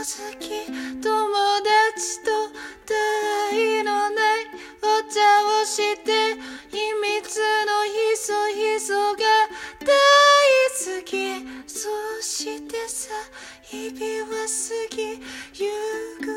好き、友達と他愛のないお茶をして、秘密のひそひそが大好き。そしてさ、日々は過ぎゆく。